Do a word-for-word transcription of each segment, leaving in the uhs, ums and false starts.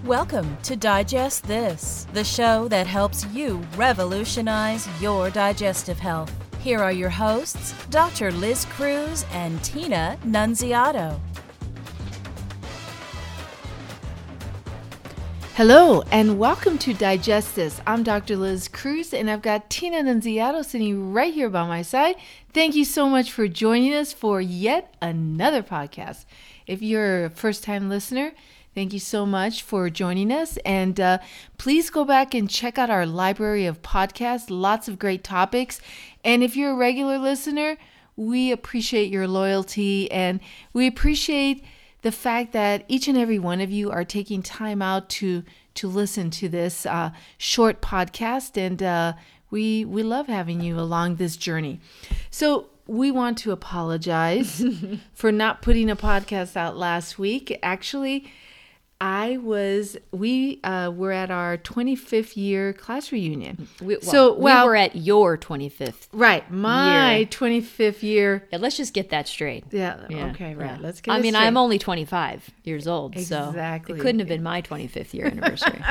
Welcome to Digest This, the show that helps you revolutionize your digestive health. Here are your hosts, Doctor Liz Cruz and Tina Nunziato. Hello and welcome to Digest This. I'm Doctor Liz Cruz and I've got Tina Nunziato sitting right here by my side. Thank you so much for joining us for yet another podcast. If you're a first-time listener, thank you so much for joining us. And uh, please go back and check out our library of podcasts, lots of great topics. And if you're a regular listener, we appreciate your loyalty and we appreciate the fact that each and every one of you are taking time out to to listen to this uh, short podcast, and uh, we we love having you along this journey. So we want to apologize for not putting a podcast out last week. Actually, I was, we uh, were at our twenty-fifth year class reunion. We, well, so well, we were at your twenty-fifth. Right, my year. twenty-fifth year. Yeah, let's just get that straight. Yeah, Yeah, okay, right. yeah. Let's get I it mean, straight. I'm only twenty-five years old, Exactly. so it couldn't have been my twenty-fifth year anniversary.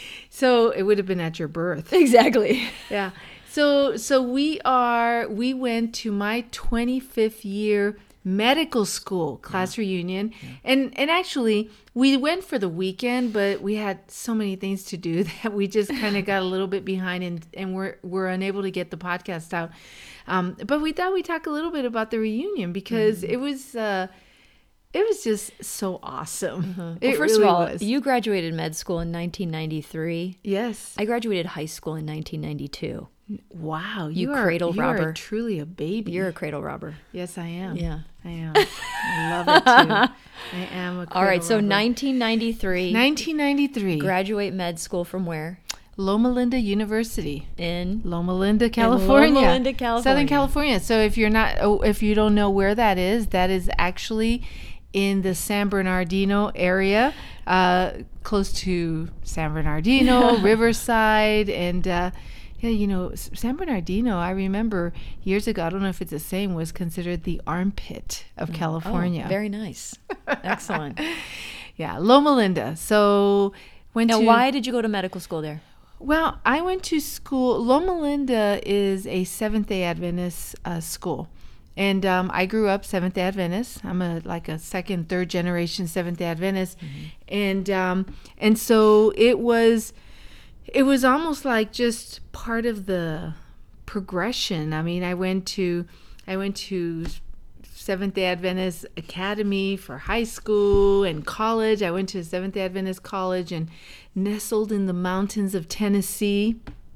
So it would have been at your birth. Exactly. Yeah. So so we are, we went to my twenty-fifth year medical school class yeah. reunion. Yeah. And and actually, we went for the weekend, but we had so many things to do that we just kind of got a little bit behind and, and we're, we're unable to get the podcast out. Um, but we thought we'd talk a little bit about the reunion because mm-hmm. it was... Uh, It was just so awesome. Mm-hmm. It well, first really of all, was. you graduated med school in nineteen ninety-three. Yes. I graduated high school in nineteen ninety-two. Wow. You, you are, cradle you robber. are truly a baby. You're a cradle robber. Yes, I am. Yeah. I am. I love it too. I am a cradle All right, so robber. nineteen ninety-three. nineteen ninety-three. Graduate med school from where? Loma Linda University. In? Loma Linda, California. In Loma Linda, California. Southern California. So if you're not, oh, if you don't know where that is, that is actually in the San Bernardino area, uh, close to San Bernardino, Riverside, and uh, yeah, you know, San Bernardino, I remember years ago, I don't know if it's the same, was considered the armpit of California. Oh, very nice. Excellent. Yeah, Loma Linda. So went now, to... why did you go to medical school there? Well, I went to school. Loma Linda is a Seventh-day Adventist uh, school. And um, I grew up Seventh-day Adventist. I'm a like a second, third generation Seventh-day Adventist, mm-hmm. and um, and so it was, it was almost like just part of the progression. I mean, I went to, I went to Seventh-day Adventist Academy for high school and college. I went to Seventh-day Adventist College and nestled in the mountains of Tennessee.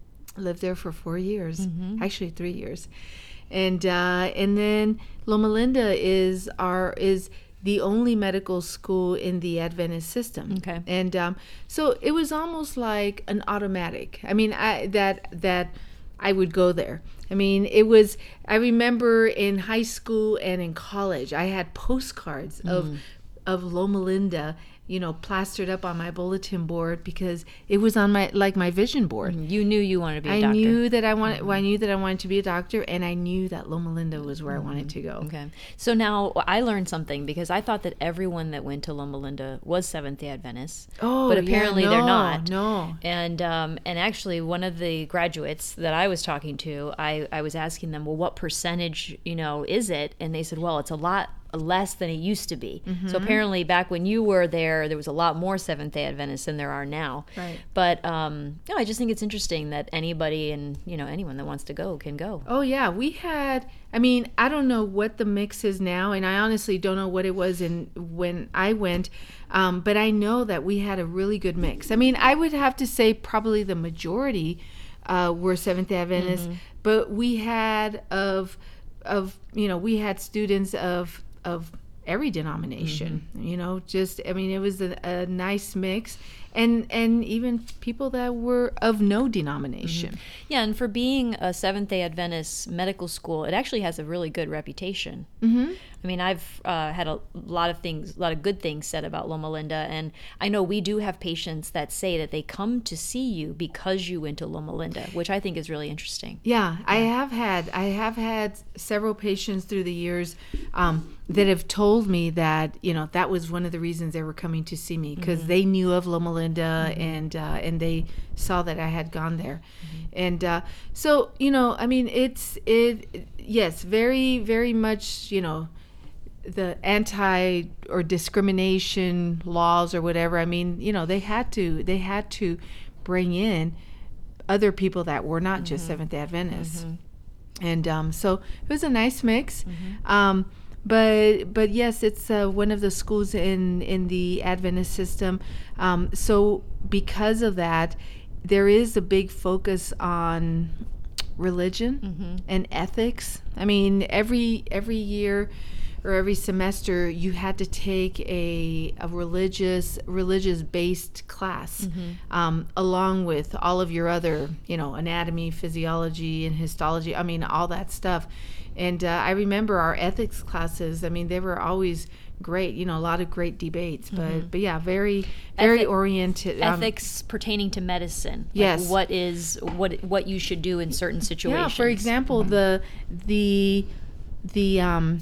I lived there for four years, mm-hmm. actually three years. And uh, and then Loma Linda is our is the only medical school in the Adventist system. Okay. And um, so it was almost like an automatic. I mean, I that that I would go there. I mean, it was. I remember in high school and in college, I had postcards mm. of of Loma Linda, you know, plastered up on my bulletin board because it was on my like my vision board. Mm-hmm. You knew you wanted to be a I doctor. knew that I wanted. Mm-hmm. Well, I knew that I wanted to be a doctor, and I knew that Loma Linda was where mm-hmm. I wanted to go. Okay. So now I learned something because I thought that everyone that went to Loma Linda was Seventh-day Adventist. Oh, but apparently yeah, no, they're not. No. And um, and actually, one of the graduates that I was talking to, I I was asking them, well, what percentage, you know, is it? And they said, well, it's a lot less than it used to be. Mm-hmm. So apparently back when you were there, there was a lot more Seventh-day Adventists than there are now. Right. But um, no, I just think it's interesting that anybody and, you know, anyone that wants to go can go. Oh, yeah. We had, I mean, I don't know what the mix is now, and I honestly don't know what it was in when I went, um, but I know that we had a really good mix. I mean, I would have to say probably the majority uh, were Seventh-day Adventists, mm-hmm. but we had of, of, you know, we had students of, of every denomination, mm-hmm. you know, just, I mean, it was a, a nice mix. And and even people that were of no denomination. Mm-hmm. Yeah, and for being a Seventh-day Adventist medical school, it actually has a really good reputation. Mm-hmm. I mean, I've uh, had a lot of things, a lot of good things said about Loma Linda, and I know we do have patients that say that they come to see you because you went to Loma Linda, which I think is really interesting. Yeah, yeah. I have had I have had several patients through the years um, that have told me that, you know, that was one of the reasons they were coming to see me, because mm-hmm. they knew of Loma Linda Linda, mm-hmm. and uh, and they saw that I had gone there, mm-hmm. and uh, so you know, I mean, it's it yes, very very much, you know, the anti or discrimination laws or whatever. I mean, you know, they had to they had to bring in other people that were not mm-hmm. just Seventh-day Adventists, mm-hmm. and um, so it was a nice mix. Mm-hmm. Um, But but yes, it's uh, one of the schools in, in the Adventist system. Um, so because of that, there is a big focus on religion mm-hmm. and ethics. I mean, every every year or every semester, you had to take a a religious religious based class, mm-hmm. um, along with all of your other, you know, anatomy, physiology, and histology. I mean, all that stuff. And uh, I remember our ethics classes. I mean, they were always great. You know, a lot of great debates. But mm-hmm. but yeah, very very Ethi- oriented. Um, ethics pertaining to medicine. Yes. Like what is what what you should do in certain situations. Yeah. For example, mm-hmm. the the the um,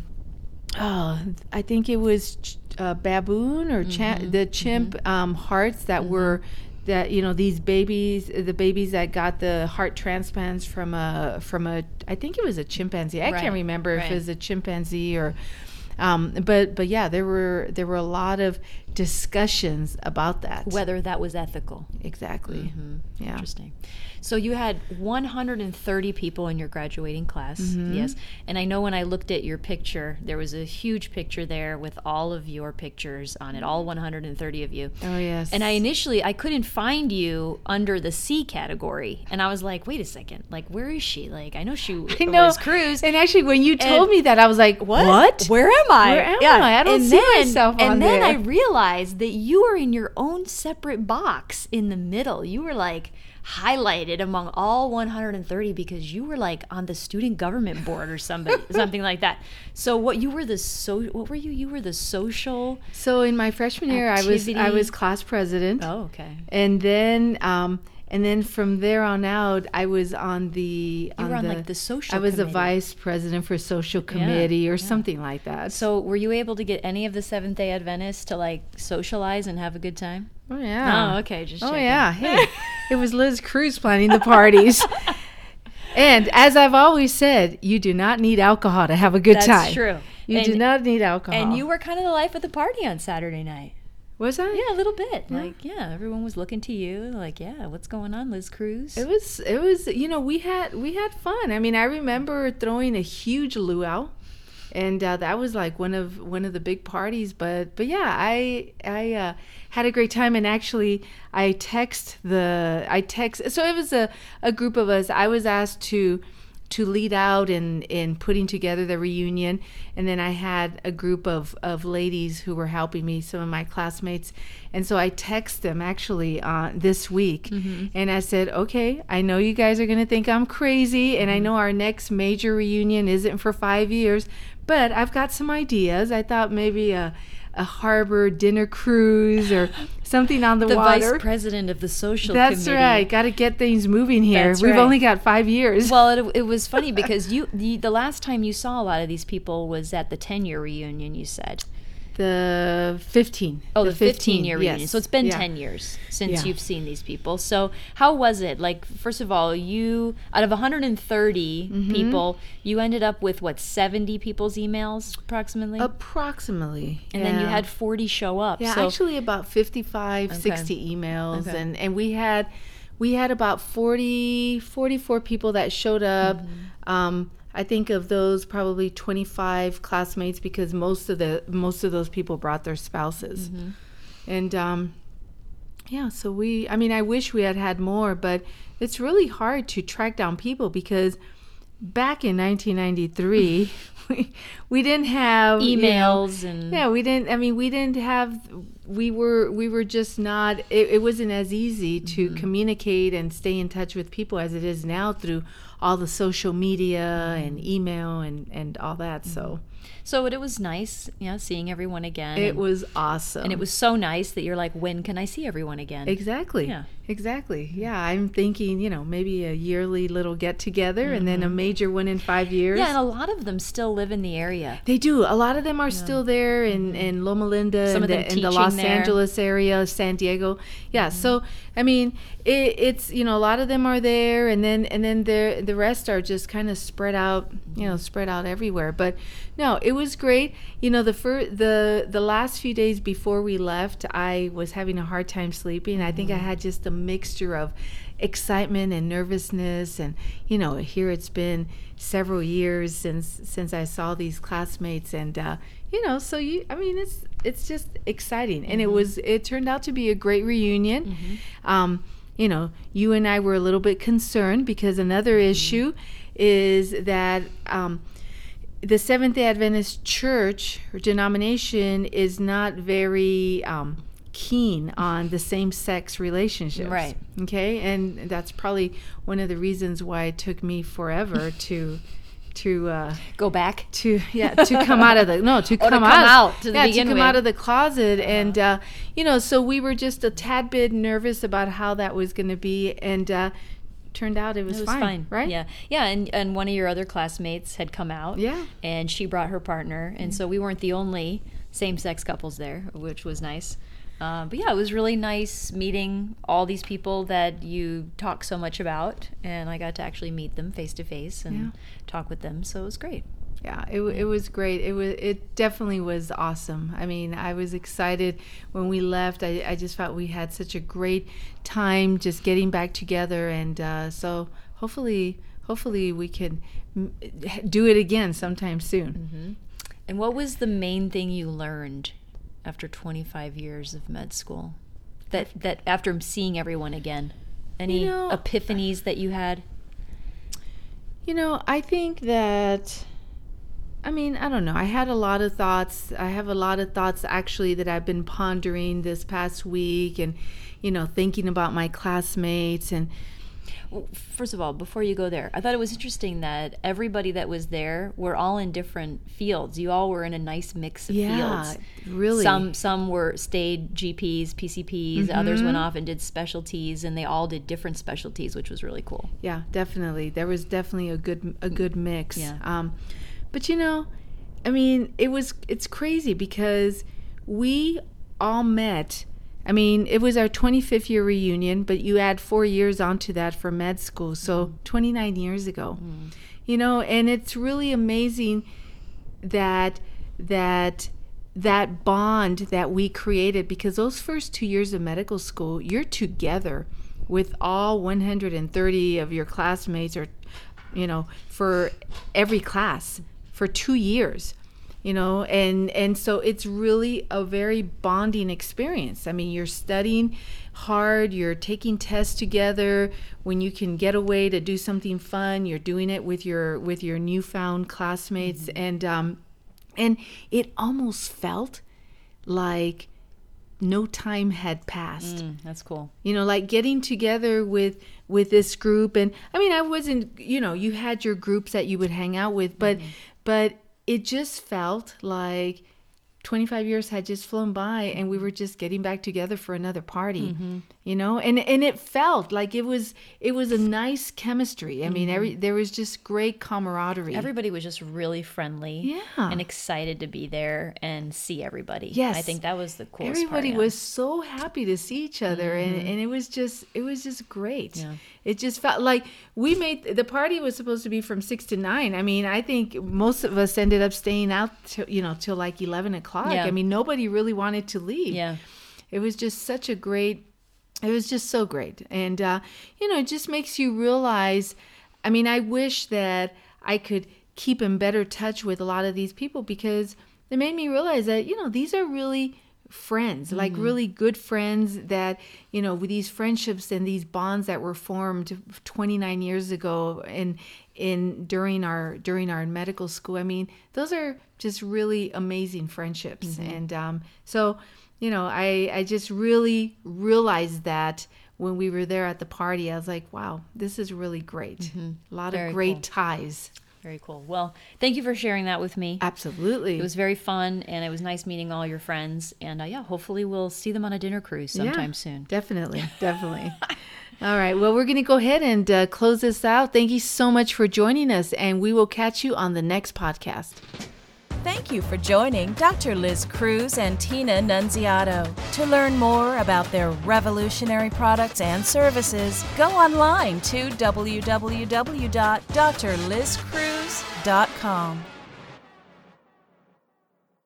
oh, I think it was ch- uh, baboon or cha- mm-hmm. the chimp mm-hmm. um, hearts that mm-hmm. were. That, you know, these babies, the babies that got the heart transplants from a from a, I think it was a chimpanzee. I right. can't remember right. if it was a chimpanzee or, um, but but yeah, there were there were a lot of discussions about that. Whether that was ethical. Exactly. Mm-hmm. Yeah. Interesting. So you had one hundred thirty people in your graduating class, mm-hmm. yes. And I know when I looked at your picture, there was a huge picture there with all of your pictures on it, all one hundred thirty of you. Oh, yes. And I initially, I couldn't find you under the C category. And I was like, wait a second, like, where is she? Like, I know she I know. was Cruz. And actually, when you told and, me that, I was like, what? What? Where am I? Where am yeah. I? I don't and see then, myself on And there. then I realized that you were in your own separate box in the middle. You were like highlighted among all one hundred thirty because you were like on the student government board or somebody something like that. So what you were the so what were you you were the social So in my freshman year activity. I was I was class president. Oh, okay. And then um and then from there on out I was on the You on were on the, like the social I was committee. a vice president for social committee yeah, or yeah. something like that. So were you able to get any of the Seventh-day Adventists to like socialize and have a good time? Oh yeah. Oh, okay, just Oh checking. yeah. Hey, it was Liz Cruz planning the parties. And as I've always said, you do not need alcohol to have a good That's time. That's true. You and, do not need alcohol. And you were kind of the life of the party on Saturday night. Was I? Yeah, a little bit. Yeah. Like, yeah, everyone was looking to you. Like, yeah, what's going on, Liz Cruz? It was. It was. You know, we had we had fun. I mean, I remember throwing a huge luau, and uh, that was like one of one of the big parties. But but yeah, I I uh, had a great time. And actually, I text the I text. So it was a, a group of us. I was asked to. to lead out in, in putting together the reunion. And then I had a group of, of ladies who were helping me, some of my classmates. And so I text them actually uh, this week. Mm-hmm. And I said, okay, I know you guys are going to think I'm crazy. And I know our next major reunion isn't for five years. But I've got some ideas. I thought maybe a, a harbor dinner cruise or something on the, the water. The vice president of the social That's committee. right. Got to get things moving here. That's We've right. only got five years. Well, it, it was funny because you the, the last time you saw a lot of these people was at the ten-year reunion, you said. The fifteen. Oh, the fifteen-year reunion. Yes. So it's been yeah. ten years since yeah. you've seen these people. So how was it? Like, first of all, you, out of one hundred thirty mm-hmm. people, you ended up with, what, seventy people's emails approximately? Approximately. And yeah. then you had forty show up. Yeah, so, actually about fifty-five, okay. sixty emails. Okay. And, and we had we had about forty, forty-four people that showed up. Mm-hmm. Um, I think of those probably twenty-five classmates because most of the most of those people brought their spouses. Mm-hmm. And um, yeah, so we, I mean, I wish we had had more, but it's really hard to track down people because back in nineteen ninety-three, we, we didn't have emails you know, and yeah, we didn't. I mean, we didn't have. We were we were just not. It, it wasn't as easy to mm-hmm. communicate and stay in touch with people as it is now through all the social media mm-hmm. and email and and all that. Mm-hmm. So. So it was nice, yeah, seeing everyone again. It and, was awesome. And it was so nice that you're like, when can I see everyone again? Exactly. Yeah. Exactly. Yeah, I'm thinking, you know, maybe a yearly little get-together mm-hmm. and then a major one in five years. Yeah, and a lot of them still live in the area. They do. A lot of them are yeah. still there in, in Loma Linda Some and, of them the, in the Los there. Angeles area, San Diego. Yeah. Mm-hmm. So, I mean, it, it's, you know, a lot of them are there, and then and then the the rest are just kind of spread out, you know, spread out everywhere. But no, it was great. You know, the fir- the the last few days before we left, I was having a hard time sleeping. I think mm-hmm. I had just a mixture of excitement and nervousness, and you know, here it's been several years since since I saw these classmates, and uh, you know, so you, I mean, it's it's just exciting, and mm-hmm. it was it turned out to be a great reunion. Mm-hmm. Um, you know, you and I were a little bit concerned because another mm-hmm. issue is that um, the Seventh-day Adventist Church or denomination is not very um, keen on the same-sex relationships. Right. Okay, and that's probably one of the reasons why it took me forever to to uh, go back to yeah to come out of the no to come, to come out, out to yeah begin to come with. out of the closet, and uh, you know, so we were just a tad bit nervous about how that was going to be, and uh, turned out it was, it was fine, fine, right? Yeah, yeah, and and one of your other classmates had come out, yeah, and she brought her partner, and mm-hmm. so we weren't the only same-sex couples there, which was nice. Uh, but yeah, it was really nice meeting all these people that you talk so much about, and I got to actually meet them face to face and yeah. talk with them, so it was great. Yeah, it it was great. It was it definitely was awesome. I mean, I was excited when we left. I, I just felt we had such a great time just getting back together, and uh, so hopefully hopefully we can m- do it again sometime soon. Mm-hmm. And what was the main thing you learned after twenty-five years of med school, that that after seeing everyone again? Any you know, epiphanies that you had? You know, I think that, I mean, I don't know. I had a lot of thoughts. I have a lot of thoughts actually that I've been pondering this past week, and, you know, thinking about my classmates. And well, first of all, before you go there, I thought it was interesting that everybody that was there were all in different fields. You all were in a nice mix of yeah, fields. Really. Some some were stayed G Ps, P C Ps. Mm-hmm. Others went off and did specialties, and they all did different specialties, which was really cool. Yeah, definitely. There was definitely a good a good mix. Yeah. Um, but you know, I mean, it was it's crazy because we all met. I mean, it was our twenty-fifth year reunion, but you add four years onto that for med school, so mm. twenty-nine years ago. Mm. You know, and it's really amazing that that that bond that we created, because those first two years of medical school, you're together with all one hundred thirty of your classmates, or, you know, for every class for two years. You know, and, and so it's really a very bonding experience. I mean, you're studying hard, you're taking tests together. When you can get away to do something fun, you're doing it with your with your newfound classmates. Mm-hmm. And um, and it almost felt like no time had passed. Mm, that's cool. You know, like getting together with with this group. And I mean, I wasn't, you know, you had your groups that you would hang out with, but mm-hmm. but it just felt like twenty-five years had just flown by, and we were just getting back together for another party, mm-hmm. you know, and and it felt like it was it was a nice chemistry. I mm-hmm. mean, every there was just great camaraderie. Everybody was just really friendly, yeah, and excited to be there and see everybody. Yes, I think that was the coolest Everybody part, yeah. was so happy to see each other, mm-hmm. and, and it was just it was just great. Yeah. It just felt like we made the party was supposed to be from six to nine. I mean, I think most of us ended up staying out till, you know, till like eleven o'clock. Yeah. I mean, nobody really wanted to leave. Yeah. It was just such a great, it was just so great. And, uh, you know, it just makes you realize, I mean, I wish that I could keep in better touch with a lot of these people, because they made me realize that, you know, these are really friends, like mm-hmm. really good friends that, you know, with these friendships and these bonds that were formed twenty-nine years ago in in during our during our medical school. I mean, those are just really amazing friendships. Mm-hmm. And um, so, you know, I, I just really realized that when we were there at the party. I was like, wow, this is really great. Mm-hmm. A lot Very of great cool. ties. Very cool. Well, thank you for sharing that with me. Absolutely. It was very fun, and it was nice meeting all your friends. And uh, yeah, hopefully we'll see them on a dinner cruise sometime yeah, soon. Definitely, definitely. All right. Well, we're going to go ahead and uh, close this out. Thank you so much for joining us, and we will catch you on the next podcast. Thank you for joining Doctor Liz Cruz and Tina Nunziato. To learn more about their revolutionary products and services, go online to w w w dot d r liz cruz dot com.